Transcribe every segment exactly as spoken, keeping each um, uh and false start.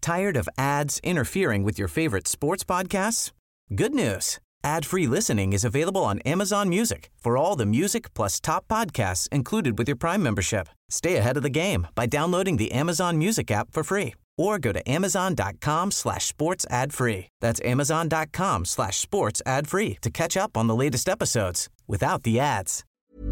Tired of ads interfering with your favorite sports podcasts? Good news. Ad-free listening is available on Amazon Music for all the music plus top podcasts included with your Prime membership. Stay ahead of the game by downloading the Amazon Music app for free or go to amazon.com slash sports ad free. That's amazon.com slash sports ad free to catch up on the latest episodes without the ads.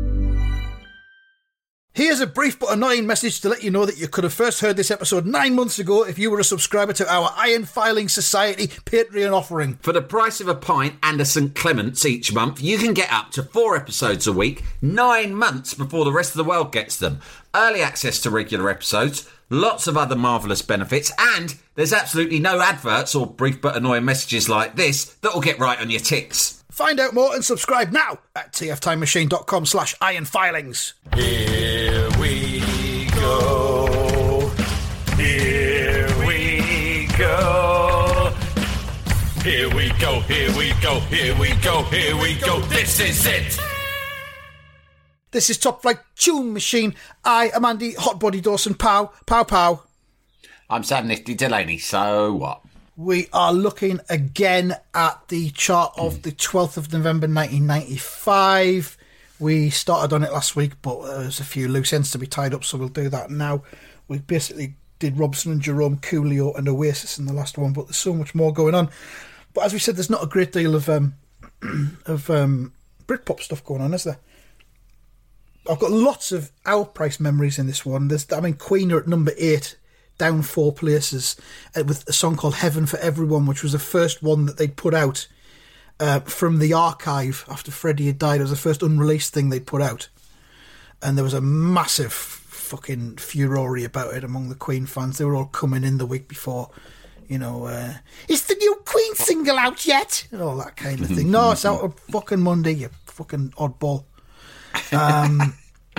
Here's a brief but annoying message to let you know that you could have first heard this episode nine months ago if you were a subscriber to our Iron Filing Society Patreon offering. For the price of a pint and a St Clement's each month, you can get up to four episodes a week, nine months before the rest of the world gets them. Early access to regular episodes, lots of other marvellous benefits, and there's absolutely no adverts or brief but annoying messages like this that will get right on your ticks. Find out more and subscribe now at tftimemachine.com slash ironfilings. Here we go. Here we go. Here we go, here we go, here we go, here we go. This is it. This is Top Flight Tune Machine. I am Andy Hotbody Dawson. Pow, pow, pow. I'm Sam Nifty Delaney, so what? We are looking again at the chart of the twelfth of November nineteen ninety-five. We started on it last week, but there's a few loose ends to be tied up, so we'll do that now. We basically did Robson and Jerome, Coolio and Oasis in the last one, but there's so much more going on. But as we said, there's not a great deal of um, of um, Britpop stuff going on, is there? I've got lots of outprice memories in this one. There's, I mean, Queen are at number eight, down four places, uh, with a song called Heaven for Everyone, which was the first one that they'd put out uh, from the archive after Freddie had died. It was the first unreleased thing they'd put out. And there was a massive fucking furore about it among the Queen fans. They were all coming in the week before, you know, uh, is the new Queen single out yet? And all that kind of thing. No, it's out on fucking Monday, you fucking oddball. Um...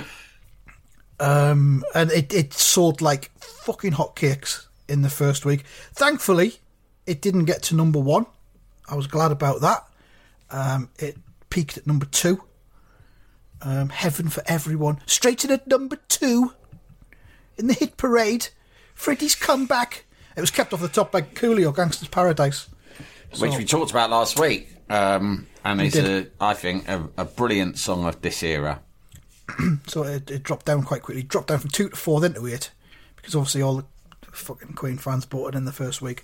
Um, and it, it sold like fucking hotcakes in the first week. Thankfully, it didn't get to number one. I was glad about that. Um, it peaked at number two. Um, Heaven for Everyone. Straight in at number two in the hit parade. Freddie's Comeback. It was kept off the top by Coolio, Gangster's Paradise. So, which we talked about last week. Um, and it's, a, I think, a, a brilliant song of this era. So it, it dropped down quite quickly. It dropped down from two to four, then to eight, because obviously all the fucking Queen fans bought it in the first week.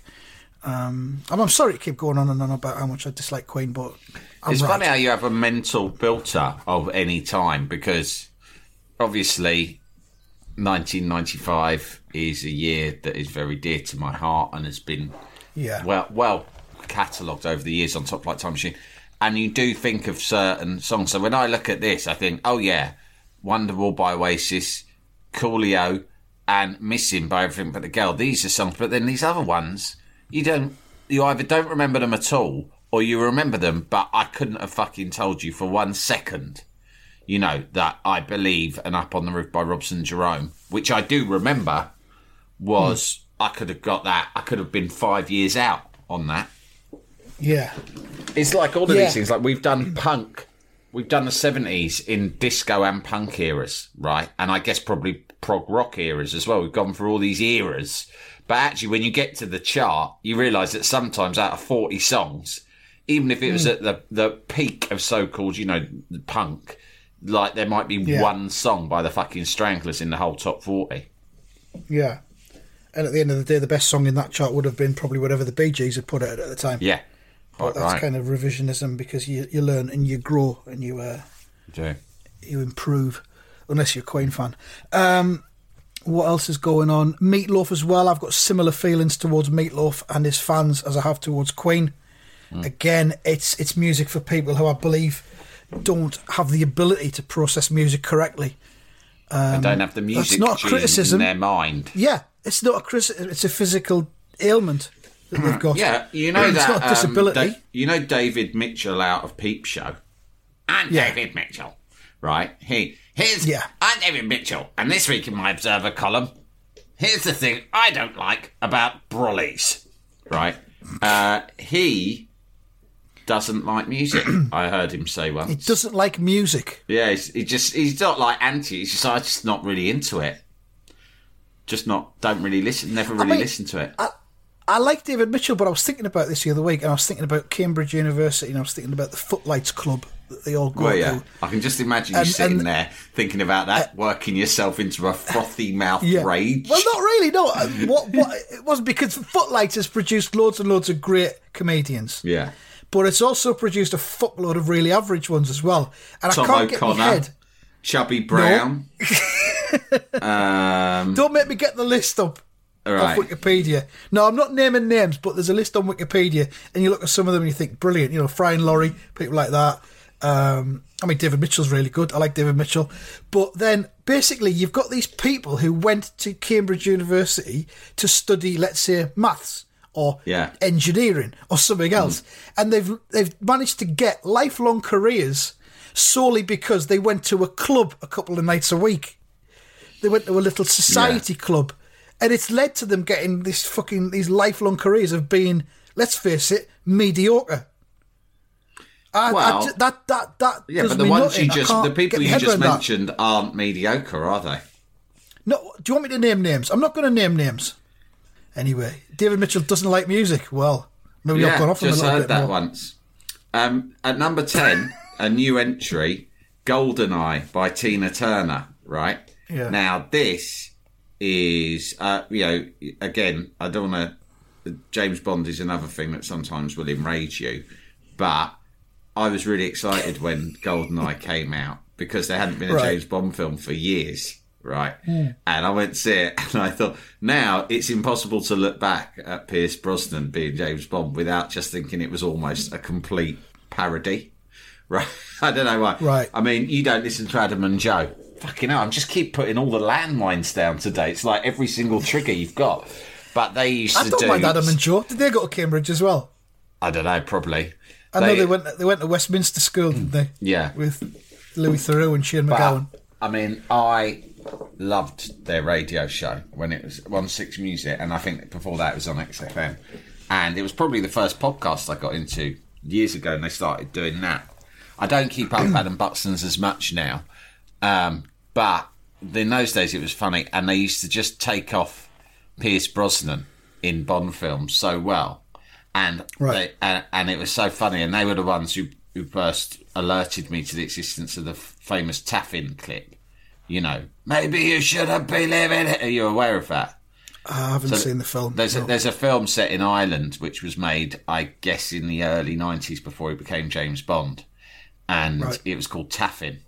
Um, I'm, I'm sorry to keep going on and on about how much I dislike Queen, but I'm it's right. funny how you have a mental filter of any time, because obviously nineteen ninety-five is a year that is very dear to my heart and has been yeah. well well catalogued over the years on Top Flight Time Machine. And you do think of certain songs. So when I look at this, I think, oh yeah, Wonderwall by Oasis, Coolio, and Missing by Everything But the Girl. These are songs, but then these other ones, you don't, you either don't remember them at all, or you remember them, but I couldn't have fucking told you for one second, you know, that I Believe and Up on the Roof by Robson and Jerome, which I do remember, was, hmm. I could have got that, I could have been five years out on that. Yeah. It's like all of yeah. these things, like we've done punk. We've done the seventies in disco and punk eras, right? And I guess probably prog rock eras as well. We've gone through all these eras. But actually, when you get to the chart, you realise that sometimes out of forty songs, even if it was mm. at the, the peak of so-called, you know, punk, like there might be yeah. one song by the fucking Stranglers in the whole top forty. Yeah. And at the end of the day, the best song in that chart would have been probably whatever the Bee Gees had put out at the time. Yeah. But that's right. Kind of revisionism, because you you learn and you grow and you uh, yeah. you improve, unless you're a Queen fan. Um, what else is going on? Meatloaf as well. I've got similar feelings towards Meatloaf and his fans as I have towards Queen. Mm. Again, it's it's music for people who I believe don't have the ability to process music correctly. Um, and don't have the music not a criticism in their mind. Yeah, it's not a criticism. It's a physical ailment that they've got. Yeah, you know it's that. It's not a disability. Um, da- you know David Mitchell out of Peep Show? I'm yeah. David Mitchell, right? He, here's, yeah. I'm David Mitchell, and this week in my Observer column, here's the thing I don't like about brollies, right? Uh, he doesn't like music. I heard him say once. He doesn't like music. Yeah, he's, he just he's not like anti. He's just I'm just not really into it. Just not. Don't really listen. Never really I mean, listen to it. I, I like David Mitchell, but I was thinking about this the other week, and I was thinking about Cambridge University, and I was thinking about the Footlights Club that they all go well, yeah. to. I can just imagine you And- sitting and- there thinking about that, working yourself into a frothy mouth Yeah. rage. Well, not really. No, Uh, what? What? It wasn't because Footlights has produced loads and loads of great comedians. Yeah. But it's also produced a fuckload of really average ones as well. And Tom I can't get my O'Connor, head. Chubby Brown. um, Don't make me get the list up. right. Off Wikipedia. No, I'm not naming names, but there's a list on Wikipedia, and you look at some of them and you think, brilliant. You know, Fry and Laurie, people like that. Um, I mean, David Mitchell's really good. I like David Mitchell. But then, basically, you've got these people who went to Cambridge University to study, let's say, maths or Yeah. engineering or something else, and they've they've managed to get lifelong careers solely because they went to a club a couple of nights a week. They went to a little society Yeah. club. And it's led to them getting this fucking these lifelong careers of being, let's face it, mediocre. I, Well, I ju- that that that Yeah, does but the me ones nothing. you I just, can't the people get my you head just around that. mentioned aren't mediocre, are they? No, do you want me to name names? I'm not going to name names. Anyway, David Mitchell doesn't like music. Well, maybe I've gone off him a just little heard bit that more. once. Um, at number ten, a new entry, Goldeneye by Tina Turner, right? Yeah. Now, this is, uh, you know, again, I don't want to... James Bond is another thing that sometimes will enrage you, but I was really excited when Goldeneye came out because there hadn't been a Right. James Bond film for years, right? Hmm. And I went to see it and I thought, now it's impossible to look back at Pierce Brosnan being James Bond without just thinking it was almost a complete parody, right? I don't know why. Right. I mean, you don't listen to Adam and Joe. Fucking hell, I'm just keep putting all the landmines down today. It's like every single trigger you've got. But they used I to don't do... mind Adam and Joe. Did they go to Cambridge as well? I don't know, probably. I know they went. They went to Westminster School, didn't they? Yeah. With Louis Theroux and Shane But, McGowan. I mean, I loved their radio show when it was one six Music, and I think before that it was on X F M. And it was probably the first podcast I got into years ago, and they started doing that. I don't keep up Adam Buxton's as much now, um, but in those days it was funny, and they used to just take off Pierce Brosnan in Bond films so well, and Right. they, and, and it was so funny, and they were the ones who, who first alerted me to the existence of the f- famous Taffin clip. You know, maybe you shouldn't be living here. Are you aware of that? I haven't So seen the film. There's a, no. there's a film set in Ireland which was made, I guess, in the early nineties before he became James Bond, and Right. it was called Taffin,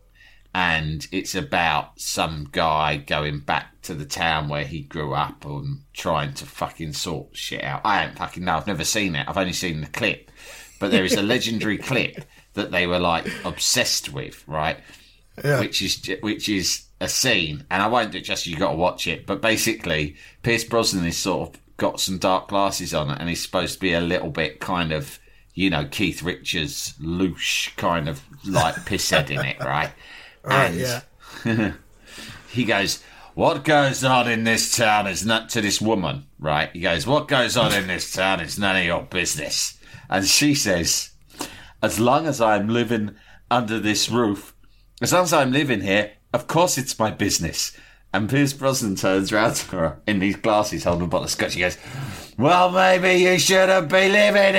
and it's about some guy going back to the town where he grew up and trying to fucking sort shit out. I don't fucking know. I've never seen it. I've only seen the clip, but there is a legendary clip that they were like obsessed with, right? Yeah. Which is which is a scene, and I won't do it just. You got to watch it. But basically, Pierce Brosnan is sort of got some dark glasses on, and he's supposed to be a little bit kind of, you know, Keith Richards, louche kind of like pisshead in it, right? Right, and yeah. he goes, "What goes on in this town is not to this woman, right?" He goes, "What goes on in this town is none of your business," and she says, "As long as I'm living under this roof." As long as I'm living here, of course it's my business. And Pierce Brosnan turns round to her in these glasses holding a bottle of scotch. He goes, "Well, maybe you shouldn't be living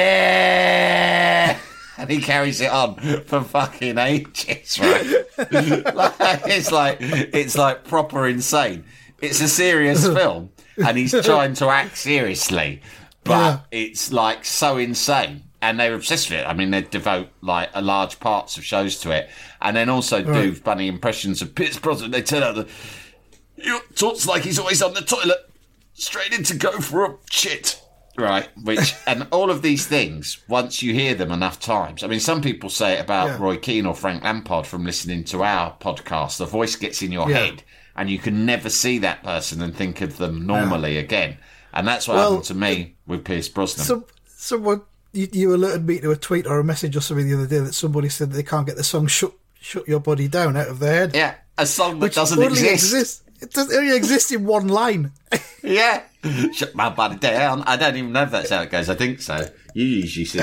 here." And he carries it on for fucking ages, right? Like, it's like it's like proper insane. It's a serious film, and he's trying to act seriously, but it's like so insane. And they're obsessed with it. I mean, they devote like a large parts of shows to it, and then also do Right. funny impressions of Pierce Brosnan. They turn out the he talks like he's always on the toilet, straight in to go for a shit, right? Which and all of these things, once you hear them enough times, I mean, some people say it about Yeah. Roy Keane or Frank Lampard from listening to our podcast. The voice gets in your Yeah. head, and you can never see that person and think of them normally again. And that's what Well, happened to me with Pierce Brosnan. Some, someone, you, you alerted me to a tweet or a message or something the other day that somebody said they can't get the song "Shut Shut Your Body Down" out of their head. Yeah, a song that Which doesn't only exist. exists. It, does, it only exists in one line. Yeah. Shut my body down. I don't even know if that's how it goes. I think so. You usually sing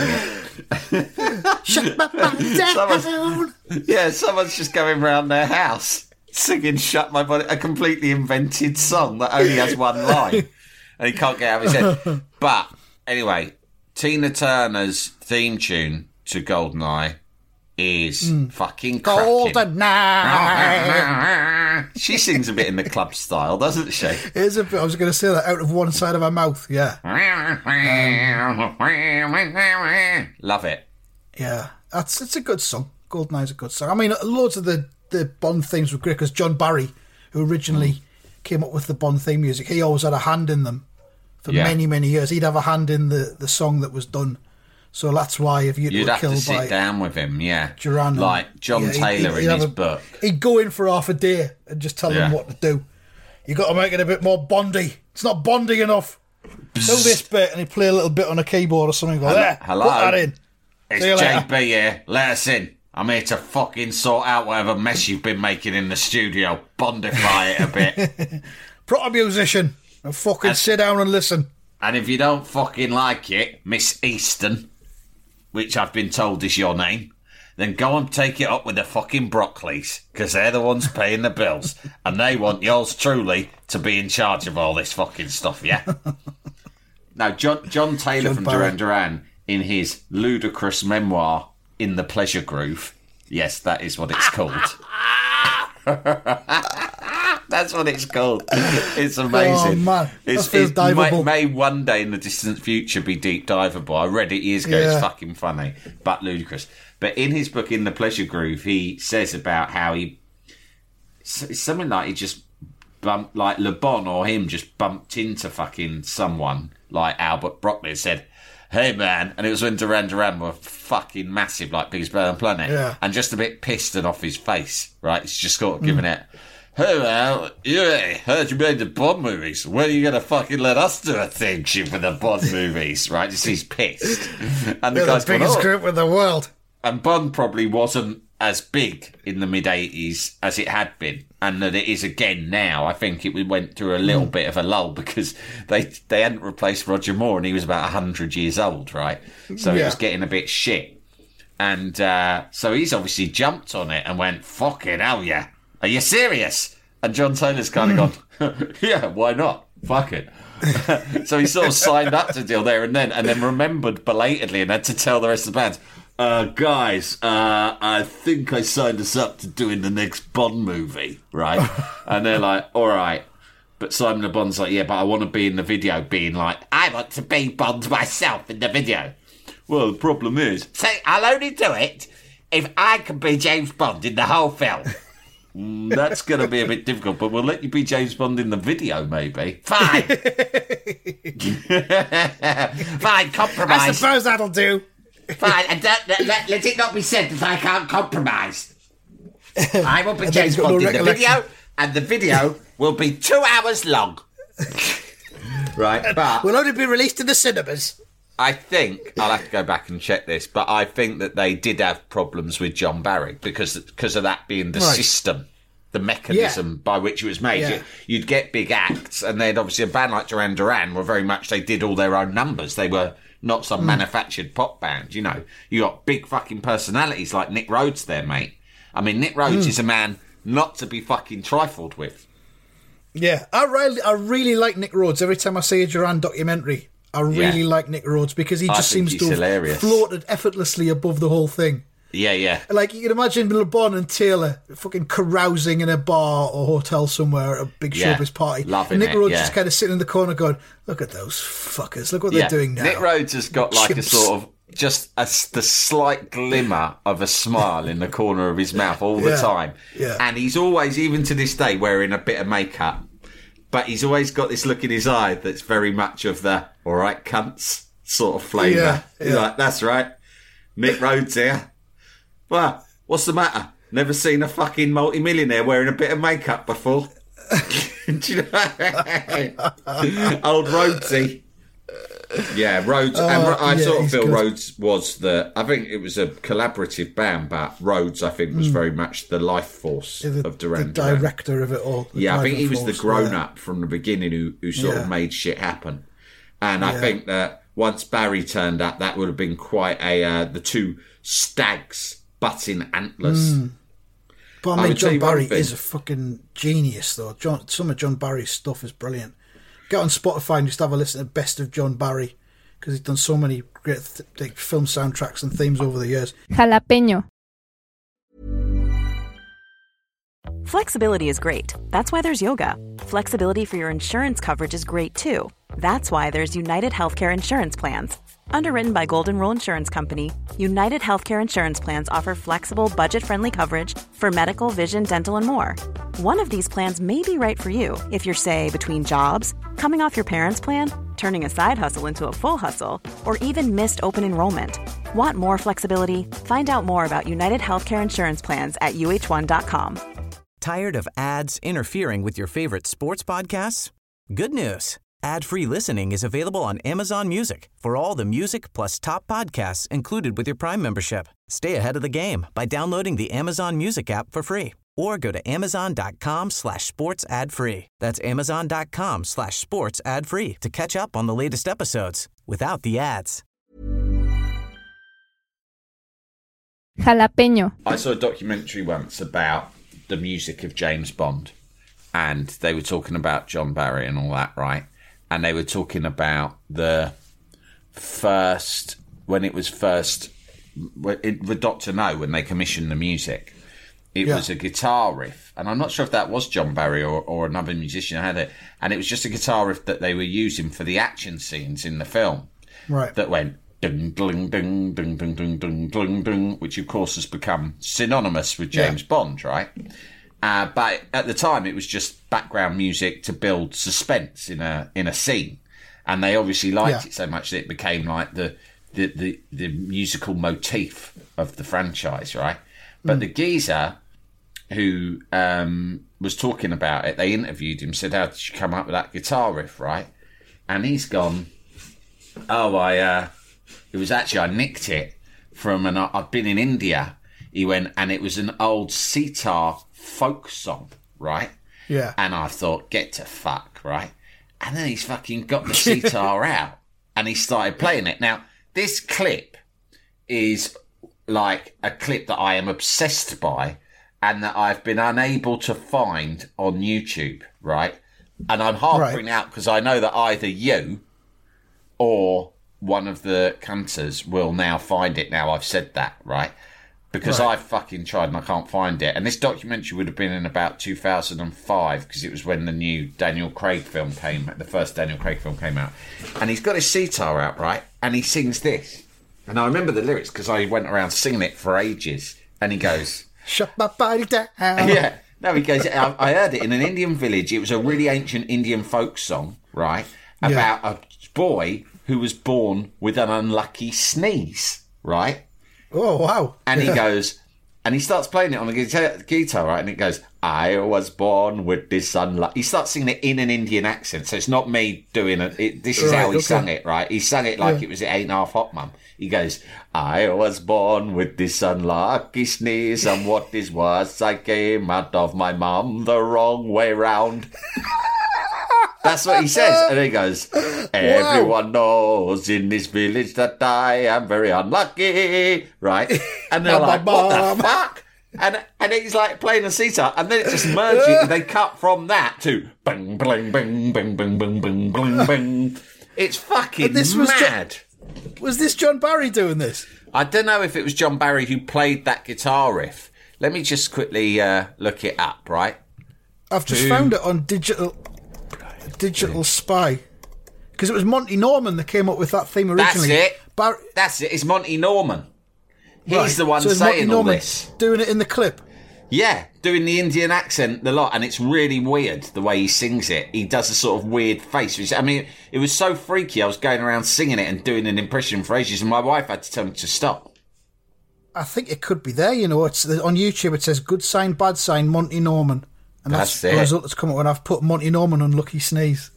it. Shut my body Someone's- down. Yeah, someone's just going round their house singing Shut My Body, a completely invented song that only has one line. And he can't get out of his head. But anyway, Tina Turner's theme tune to Goldeneye is mm. fucking cracking. Goldeneye. She sings a bit in the club style, doesn't she? It is a bit. I was going to say that out of one side of her mouth. Yeah. Um, love it. Yeah, that's it's a good song. Goldeneye's a good song. I mean, loads of the, the Bond themes were great because John Barry, who originally mm. came up with the Bond theme music, he always had a hand in them for yeah. many, many years. He'd have a hand in the, the song that was done. So that's why if you You'd were have killed to sit by down with him, yeah. Duran, like John yeah, Taylor he'd, he'd in his a, book. He'd go in for half a day and just tell yeah. him what to do. You got to make it a bit more Bondy. It's not Bondy enough. Bzz. Do this bit, and he'd play a little bit on a keyboard or something. Go, there, hello, put that in. It's J B here. Let us in. I'm here to fucking sort out whatever mess you've been making in the studio. Bondify it a bit. Proper musician. And fucking and, sit down and listen. And if you don't fucking like it, Miss Easton, which I've been told is your name, then go and take it up with the fucking Broccoli's, because they're the ones paying the bills, and they want yours truly to be in charge of all this fucking stuff, yeah? Now, John, John Taylor John from Barry. Duran Duran, in his ludicrous memoir, In the Pleasure Groove, yes, that is what it's called. That's what it's called. It's amazing. Oh, man. It's, that feels it diveable. May, may one day in the distant future be deep diveable. I read it years ago. Yeah. It's fucking funny, but ludicrous. But in his book, In the Pleasure Groove, he says about how he... It's something like he just bumped... Like Le Bon or him just bumped into fucking someone like Albert Broccoli and said, hey, man. And it was when Duran Duran were fucking massive, like Biggest Bear on the Planet. Yeah. And just a bit pissed and off his face, right? He's just sort of giving mm. it... Hey, man, yeah, heard you made the Bond movies. When are you going to fucking let us do a theme tune for the Bond movies, right? Just he's pissed. And the They're guy's the biggest going, oh. group in the world. And Bond probably wasn't as big in the mid-eighties as it had been, and that it is again now. I think it went through a little mm. bit of a lull because they they hadn't replaced Roger Moore, and he was about one hundred years old, right? So yeah. It was getting a bit shit. And uh, so he's obviously jumped on it and went, fucking hell, yeah. Are you serious? And John Taylor's kind of gone, yeah, why not? Fuck it. So he sort of signed up to the deal there and then, and then remembered belatedly and had to tell the rest of the band, uh, guys, uh, I think I signed us up to doing the next Bond movie, right? And they're like, all right. But Simon Le Bon's like, yeah, but I want to be in the video, being like, I want to be Bond myself in the video. Well, the problem is... So I'll only do it if I can be James Bond in the whole film. Mm, that's going to be a bit difficult, but we'll let you be James Bond in the video, maybe. Fine. Fine, compromise. I suppose that'll do. Fine, and don't, let, let it not be said that I can't compromise. I will be James Bond no in the video, and the video will be two hours long. Right, but... Will only be released in the cinemas. I think, I'll have to go back and check this, but I think that they did have problems with John Barry because, because of that being the right. system, the mechanism yeah. by which it was made. Yeah. You, you'd get big acts, and then obviously a band like Duran Duran were very much, they did all their own numbers. They were not some mm. manufactured pop band, you know. You got big fucking personalities like Nick Rhodes there, mate. I mean, Nick Rhodes mm. is a man not to be fucking trifled with. Yeah, I really, I really like Nick Rhodes. Every time I see a Duran documentary, I really yeah. like Nick Rhodes because he just seems to have hilarious. floated effortlessly above the whole thing. Yeah, yeah. Like, you can imagine Le Bon and Taylor fucking carousing in a bar or hotel somewhere at a big yeah. showbiz party. Loving and Nick it, Rhodes yeah. just kind of sitting in the corner going, look at those fuckers, look what yeah. they're doing now. Nick Rhodes has got like Chimps. a sort of, just a, the slight glimmer of a smile in the corner of his mouth all the yeah. time. Yeah. And he's always, even to this day, wearing a bit of makeup. But he's always got this look in his eye that's very much of the, all right, cunts sort of flavour. Yeah, He's yeah. like, that's right. Nick Rhodes here. Well, what's the matter? Never seen a fucking multi-millionaire wearing a bit of makeup before. Do you know? Old Rhodesy. Yeah, Rhodes. Oh, and I yeah, sort of feel good. Rhodes was the... I think it was a collaborative band, but Rhodes, I think, was mm. very much the life force yeah, the, of Duran the Duran. director of it all. Yeah, I think he was force, the grown-up yeah. from the beginning who, who sort yeah. of made shit happen. And I yeah. think that once Barry turned up, that would have been quite a... Uh, the two stags butting antlers. Mm. But I mean, I John Barry is a fucking genius, though. John, some of John Barry's stuff is brilliant. Get on Spotify and just have a listen to Best of John Barry. because he's done so many great th- like, film soundtracks and themes over the years. Jalapeño. Flexibility is great. That's why there's yoga. Flexibility for your insurance coverage is great too. That's why there's United Healthcare Insurance Plans. Underwritten by Golden Rule Insurance Company, United Healthcare Insurance Plans offer flexible, budget-friendly coverage for medical, vision, dental, and more. One of these plans may be right for you if you're, say, between jobs, coming off your parents' plan, turning a side hustle into a full hustle, or even missed open enrollment. Want more flexibility? Find out more about United Healthcare Insurance Plans at U H one dot com. Tired of ads interfering with your favorite sports podcasts? Good news. Ad-free listening is available on Amazon Music for all the music plus top podcasts included with your Prime membership. Stay ahead of the game by downloading the Amazon Music app for free or go to amazon.com slash sports ad free. That's amazon.com slash sports ad free to catch up on the latest episodes without the ads. Jalapeño. I saw a documentary once about the music of James Bond, and they were talking about John Barry and all that, right? And they were talking about the first, when it was first, with Doctor No, when they commissioned the music, it yeah. was a guitar riff. And I'm not sure if that was John Barry or, or another musician had it. And it was just a guitar riff that they were using for the action scenes in the film. Right. That went ding, ding, ding, ding, ding, ding, ding, ding, ding, which of course has become synonymous with James yeah. Bond, right? Uh, but at the time, it was just background music to build suspense in a in a scene, and they obviously liked yeah. it so much that it became like the the, the, the musical motif of the franchise, right? But mm. the geezer who um, was talking about it, they interviewed him, said, "How did you come up with that guitar riff, right?" And he's gone, "Oh, I uh, it was actually I nicked it from an I've been in India." He went, and it was an old sitar folk song, right? Yeah. And I thought, get to fuck, right? And then he's fucking got the sitar out and he started playing it. Now, this clip is like a clip that I am obsessed by and that I've been unable to find on YouTube, right? And I'm harping right. out because I know that either you or one of the cunters will now find it now I've said that, right? Because right. I've fucking tried and I can't find it. And this documentary would have been in about two thousand five because it was when the new Daniel Craig film came, the first Daniel Craig film came out. And he's got his sitar out, right? And he sings this. And I remember the lyrics because I went around singing it for ages. And he goes... Shut my body down. Yeah. No, he goes, I, I heard it in an Indian village. It was a really ancient Indian folk song, right? About yeah. a boy who was born with an unlucky sneeze, right? Oh, wow. And he goes, and he starts playing it on the guitar, guitar, right? And it goes, I was born with this unlucky... He starts singing it in an Indian accent, so it's not me doing it. it this is right, how he okay. sung it, right? He sang it like yeah. it was It Ain't Half Hot Mum. He goes, I was born with this unlucky sneeze, and what this was, I came out of my mum the wrong way round. That's what he says. And he goes, everyone wow. knows in this village that I am very unlucky, right? And they're like, what the fuck? And and he's like playing a sitar, and then it just merges. They cut from that to bing, bling, bing, bing, bing, bing, bing, bing, bing. It's fucking this was Jo- mad. was this John Barry doing this? I don't know if it was John Barry who played that guitar riff. Let me just quickly uh, look it up, right? I've just Two. found it on digital... Digital Spy, because it was Monty Norman that came up with that theme originally. That's it. Bar- That's it. It's Monty Norman. He's right. the one so saying Monty all Norman this. Doing it in the clip. Yeah, doing the Indian accent the lot, and it's really weird the way he sings it. He does a sort of weird face. Which, I mean, it was so freaky. I was going around singing it and doing an impression for ages, and my wife had to tell me to stop. I think it could be there. You know, it's on YouTube. It says "Good sign, bad sign, Monty Norman." And that's, that's the result that's come up when I've put Monty Norman on Lucky Sneeze.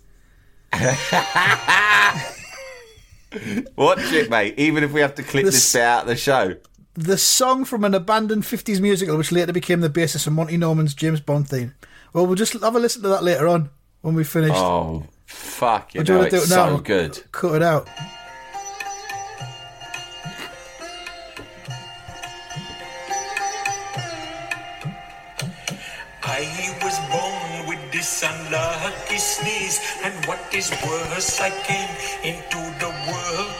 Watch it, mate. Even if we have to clip the, this bit out of the show. The song from an abandoned fifties musical, which later became the basis of Monty Norman's James Bond theme. Well, we'll just have a listen to that later on when we've finished. Oh, fuck it. No, it's it so good. Cut it out. I was born with this unlucky sneeze, and what is worse, I came into the world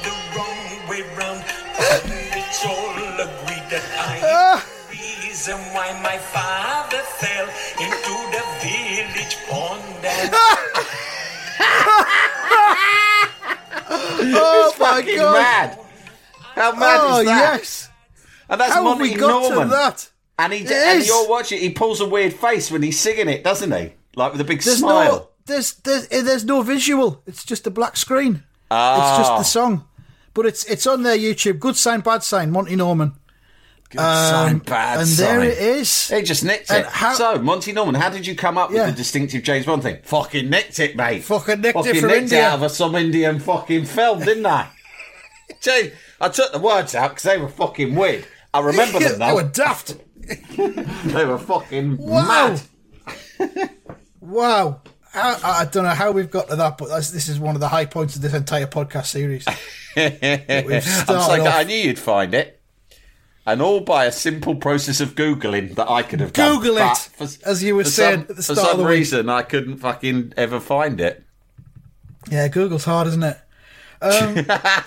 time my father fell into the village pond. And Oh my Fucking god! mad. How mad Oh is that? yes! And that's How have Monty we got Norman. to that? And he It and is. you'll watch it. He pulls a weird face when he's singing it, doesn't he? Like with a big There's smile. no, there's, there's, there's no visual. It's just a black screen. Ah. It's just the song, but it's it's on their YouTube. Good sign, bad sign. Monty Norman. Good sign, Um, bad and sign. there it is. He just nicked And it. how- So, Monty Norman, how did you come up Yeah. with the distinctive James Bond thing? Fucking nicked it, mate. Fucking nicked it fucking from nicked India. it out of a, some Indian fucking film, didn't I? Gee, I took the words out because they were fucking weird. I remember them They though. were daft. They were fucking Wow. mad. Wow. I, I don't know how we've got to that, but that's, this is one of the high points of this entire podcast series. We've I'm so started glad I off. knew you'd find it. And all by a simple process of Googling that I could have done. Google it, But as you were for saying some, at the For start of some the week. reason, I couldn't fucking ever find it. Yeah, Google's hard, isn't it? Um,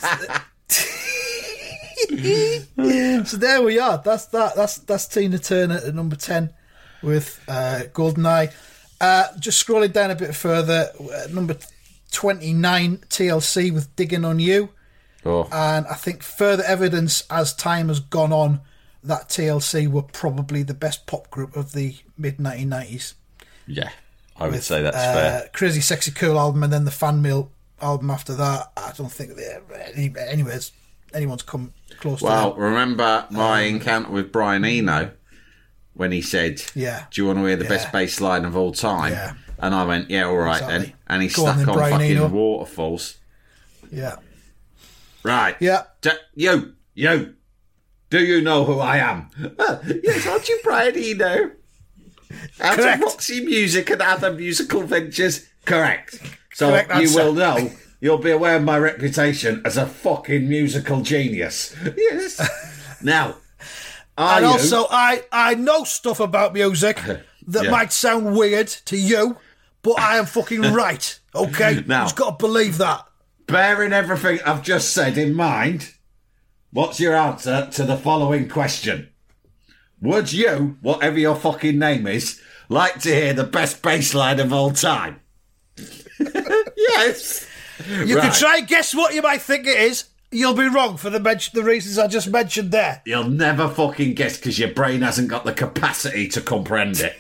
so there we are. That's that. That's that's Tina Turner at number ten with uh, GoldenEye. Uh, just scrolling down a bit further, uh, number twenty-nine, T L C with Digging on You. Oh. And I think further evidence as time has gone on that T L C were probably the best pop group of the mid nineteen nineties. Yeah, I would With, say that's uh, fair. Crazy Sexy Cool album and then the Fan Mail album after that. I don't think they, any, anyways, anyone's come close Well, to remember my encounter with Brian Eno when he said, Yeah. do you want to hear the Yeah. best bass line of all time? Yeah. And I went, yeah, all right Exactly. then. And he Go on stuck then, on, Brian fucking Eno. Waterfalls. that. Yeah. Right. Yeah. D- you, you, do you know who I am? Uh, yes, aren't you Brian Eno? Out Correct. of Roxy Music and other musical ventures? Correct. So Correct you answer. will know, you'll be aware of my reputation as a fucking musical genius. Yes. Now, are And you... also, I, I know stuff about music that Yeah. might sound weird to you, but I am fucking right, okay? Now- You've got to believe that. Bearing everything I've just said in mind, what's your answer to the following question? Would you, whatever your fucking name is, like to hear the best bass line of all time? Yes. You Right. can try and guess what you might think it is. You'll be wrong for the men- the reasons I just mentioned there. You'll never fucking guess because your brain hasn't got the capacity to comprehend it.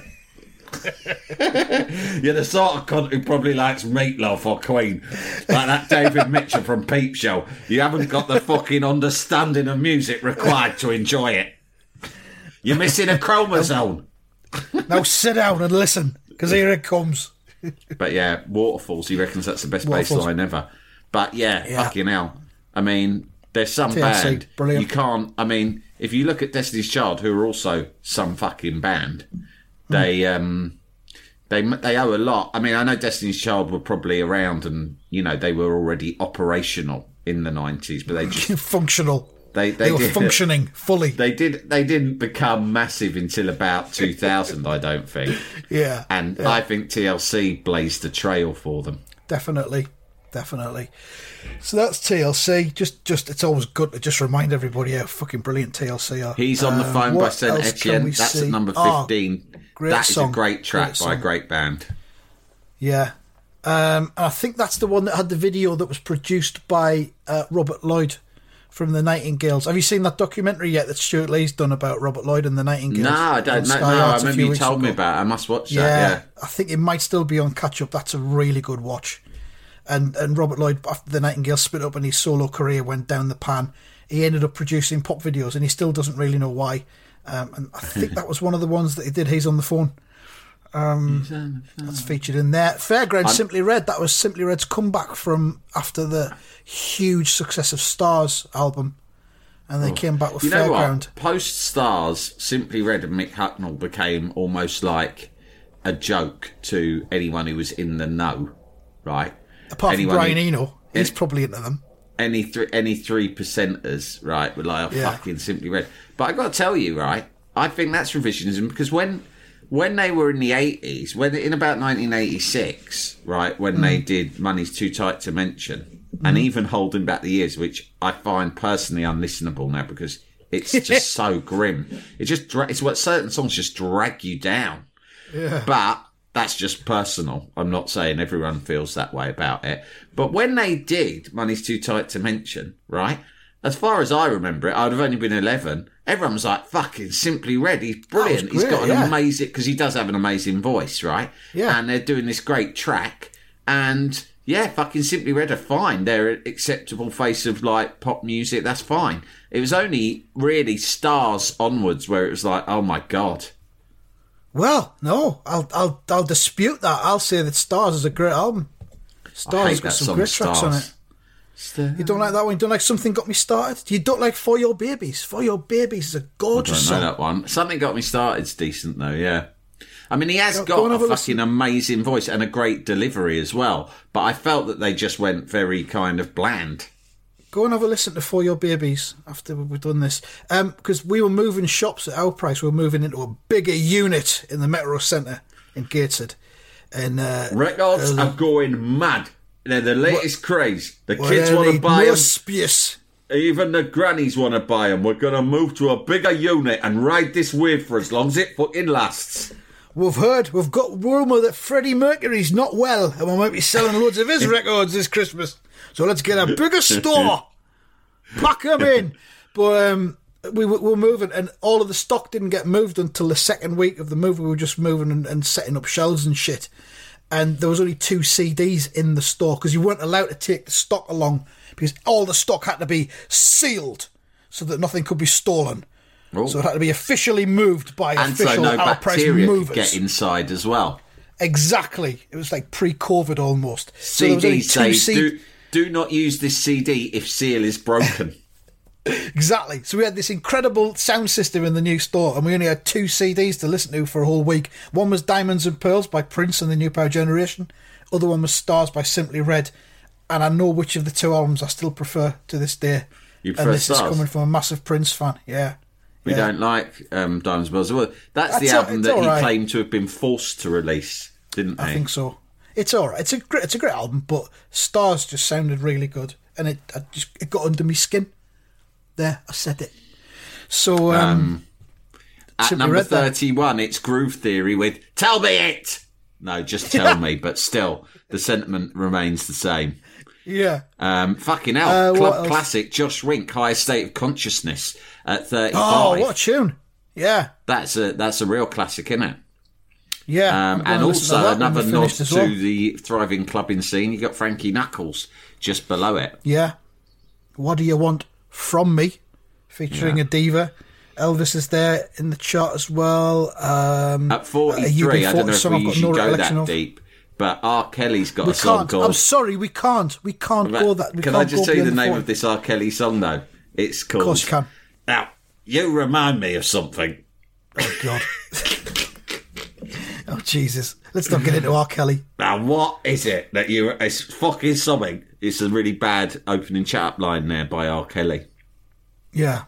You're the sort of cunt who probably likes Meatloaf or Queen. Like that David Mitchell from Peep Show. You haven't got the fucking understanding of music required to enjoy it. You're missing a chromosome. Now sit down and listen, because here it comes. But yeah, Waterfalls, he reckons that's the best bass Waterfalls. line ever. But yeah, Yeah. fucking hell. I mean, there's some T L C, band. brilliant. You can't, I mean, if you look at Destiny's Child, who are also some fucking band, they, um, they, they owe a lot. I mean, I know Destiny's Child were probably around and, you know, they were already operational in the nineties, but they just, Functional. they, they, They were did, functioning fully. They did, they didn't become massive until about two thousand, I don't think. Yeah. And yeah, I think T L C blazed the trail for them. definitely. Definitely. So that's T L C. Just, just, it's always good to just remind everybody how fucking brilliant T L C are. He's on the Um, phone by what Saint else can Etienne. we That's see? at number Oh, fifteen. great That is song. a great track Great by a song. great band. Yeah. Um, and I think that's the one that had the video that was produced by uh, Robert Lloyd from the Nightingales. Have you seen that documentary yet that Stuart Lee's done about Robert Lloyd and the Nightingales? No, I don't on know. Sky No, I Arts a remember few you weeks told me ago. about it. I must watch that, Yeah, yeah. I think it might still be on catch up. That's a really good watch. And and Robert Lloyd, after the Nightingale split up and his solo career went down the pan, he ended up producing pop videos, and he still doesn't really know why. Um, and I think that was one of the ones that he did. He's on the phone. Um, that's featured in there. Fairground, Simply Red. That was Simply Red's comeback from after the huge success of Stars album, and they came back with You know Fairground. what? Post Stars, Simply Red and Mick Hucknall became almost like a joke to anyone who was in the know, right? Apart anyone from Brian who- Eno, he's any- probably into them. Any three, any three percenters, right, were like, oh, Yeah. fucking Simply Red. But I got to tell you, right, I think that's revisionism because when when they were in the eighties, when in about nineteen eighty-six, right, when they did Money's Too Tight to Mention, and even Holding Back the Years, which I find personally unlistenable now because It's just so grim. It just dra- it's what certain songs just drag you down. Yeah. But that's just personal. I'm not saying everyone feels that way about it. But when they did Money's Too Tight to Mention, right? As far as I remember it, I'd have only been eleven. Everyone was like, fucking Simply Red. He's brilliant. Great, He's got an yeah. amazing, because he does have an amazing voice, right? Yeah. And they're doing this great track. And yeah, fucking Simply Red are fine. They're an acceptable face of like pop music. That's fine. It was only really Stars onwards where it was like, oh my God. Well, no, I'll I'll I'll dispute that. I'll say that Stars is a great album. Stars has got some great tracks on it. You don't like that one? You don't like Something Got Me Started? You don't like For Your Babies? For Your Babies is a gorgeous I don't know song. that one. Something Got Me Started's decent though, yeah. I mean, he has Go- got go and a have a fucking listen. amazing voice and a great delivery as well. But I felt that they just went very kind of bland. Go and have a listen to For Your Babies after we've done this. Because we were moving shops at our price. We were moving into a bigger unit in the Metro Centre in Gateshead. And, uh, Records early- are going mad. They're the latest craze. The well, kids they want to need buy more them. space. Even the grannies want to buy them. We're going to move to a bigger unit and ride this wave for as long as it fucking lasts. We've heard, we've got rumour that Freddie Mercury's not well and we might be selling loads of his records this Christmas. So let's get a bigger store. Pack them in. But um, we were, we were moving and all of the stock didn't get moved until the second week of the move. We were just moving and, and setting up shelves and shit. And there was only two C Ds in the store because you weren't allowed to take the stock along because all the stock had to be sealed so that nothing could be stolen. Oh. So it had to be officially moved by And so official no Our Price bacteria movers. could get inside as well. Exactly. It was like pre-COVID almost. So there was only C Ds say, two C- do, do not use this C D if seal is broken. Exactly. So we had this incredible sound system in the new store and we only had two C Ds to listen to for a whole week. One was Diamonds and Pearls by Prince and the New Power Generation. Other one was Stars by Simply Red. And I know which of the two albums I still prefer to this day. You prefer and this Stars? is coming from a massive Prince fan. Yeah. We yeah. don't like um, Diamonds and Pearls. Well, that's, That's the a- album it's that all he right. claimed to have been forced to release, didn't he? I think so. It's all right. It's a great, it's a great album, but Stars just sounded really good. And it, I just, it got under my skin. There, I said it. So, um, Um, At Simply number Red then. thirty-one, it's Groove Theory with Tell Me It! No, just tell me, but still, the sentiment remains the same. yeah. Um, fucking hell, Uh, what Club else? Classic, Josh Wink, Highest State of Consciousness at thirty-five. Oh, what a tune. Yeah. That's a that's a real classic, isn't it? Yeah. Um, I'm gonna and listen to also that when another we're nod finished as to well. the thriving clubbing scene. You got Frankie Knuckles just below it. Yeah. What Do You Want From Me? Featuring Yeah. a diva. Elvis is there in the chart as well. Um, At a forty-three, U B I don't know if song we I've got usually no go recollection that of. deep, but R. Kelly's got We a song can't. called... I'm sorry, we can't. We can't go that. We Can can't I just go tell you the beyond name forty. of this R. Kelly song, though? It's called... Of course you can. Now, you remind me of something. Oh, God. Oh, Jesus. Let's not get into R. Kelly. Now, what is it that you... It's fucking something. It's a really bad opening chat-up line there by R. Kelly. Yeah.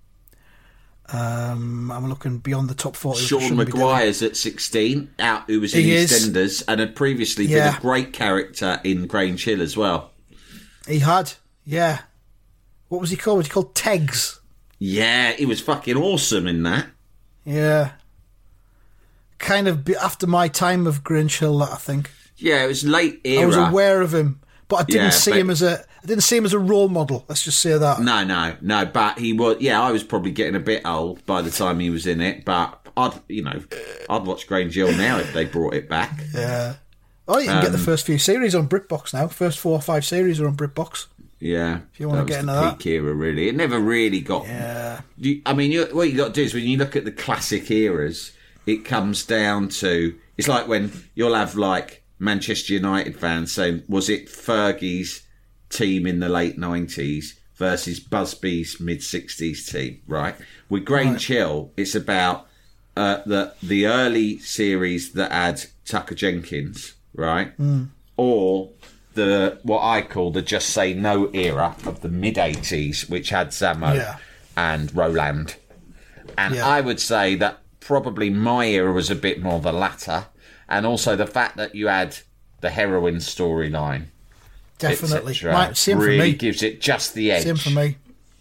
Um, I'm looking beyond the top forty. which I Sean shouldn't be doing. Maguire's at sixteen, out who was in He is. EastEnders and had previously Yeah. been a great character in Grange Hill as well. He had. Yeah. What was he called? Was he called Tegs? Yeah, he was fucking awesome in that. Yeah. Kind of be after my time of Grange Hill, that I think. Yeah, it was late era. I was aware of him, but I didn't Yeah, see but- him as a. I didn't see him as a role model. Let's just say that. No, no, no. But he was. Yeah, I was probably getting a bit old by the time he was in it. But I'd, you know, I'd watch Grange Hill now if they brought it back. Yeah. Oh, you can Um, get the first few series on BritBox now. First four or five series are on BritBox. Yeah, If you wanna that was get into the that. peak era, really. It never really got. Yeah. You, I mean, you, what you got to do is when you look at the classic eras, it comes down to. It's like when you'll have like Manchester United fans saying, "Was it Fergie's team in the late nineties versus Busby's mid sixties team?" Right? With Grange Hill, it's about uh, the the early series that had Tucker Jenkins, right? Mm. Or the what I call the Just Say No era of the mid eighties, which had Samo Yeah. and Roland. And Yeah. I would say that probably my era was a bit more the latter, and also the fact that you had the heroine storyline, Definitely. et cetera, Right, same really for me. gives it just the edge. Same for me.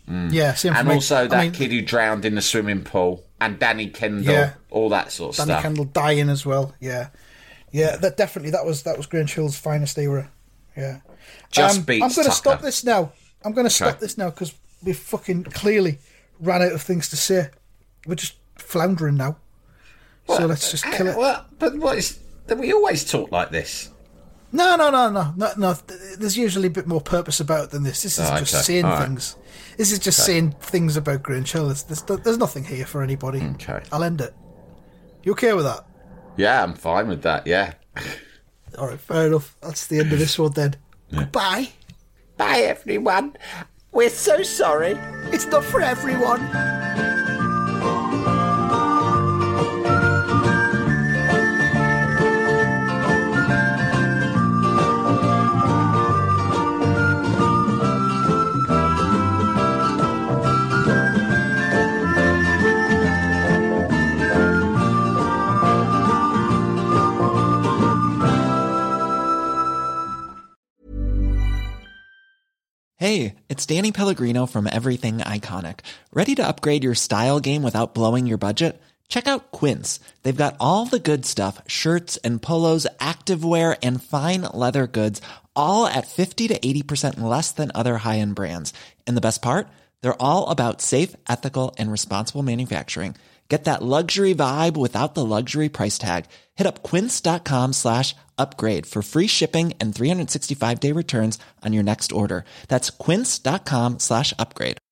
Yeah, same for And me. also that I mean, kid who drowned in the swimming pool, and Danny Kendall, Yeah. all that sort of Danny stuff. Kendall dying as well. Yeah, yeah, that definitely that was that was Grange Hill's finest era. Yeah, Just um, beats I'm going to Tucker. stop this now. I'm going to stop Okay. this now because we fucking clearly ran out of things to say. We're just floundering now. So let's just kill it. Well, but what is? We always talk like this. No, no, no, no, no, no. There's usually a bit more purpose about it than this. This is Oh, just okay. saying All right. things. This is just saying things about Grange Hill. There's, there's, there's nothing here for anybody. Okay. I'll end it. You okay with that? Yeah, I'm fine with that. Yeah. All right, fair enough. That's the end of this one then. Goodbye. Bye, everyone. We're so sorry. It's not for everyone. Hey, it's Danny Pellegrino from Everything Iconic. Ready to upgrade your style game without blowing your budget? Check out Quince. They've got all the good stuff, shirts and polos, activewear, and fine leather goods, all at fifty to eighty percent less than other high-end brands. And the best part? They're all about safe, ethical, and responsible manufacturing. Get that luxury vibe without the luxury price tag. Hit up quince.com slash upgrade for free shipping and three sixty-five day returns on your next order. That's quince.com slash upgrade.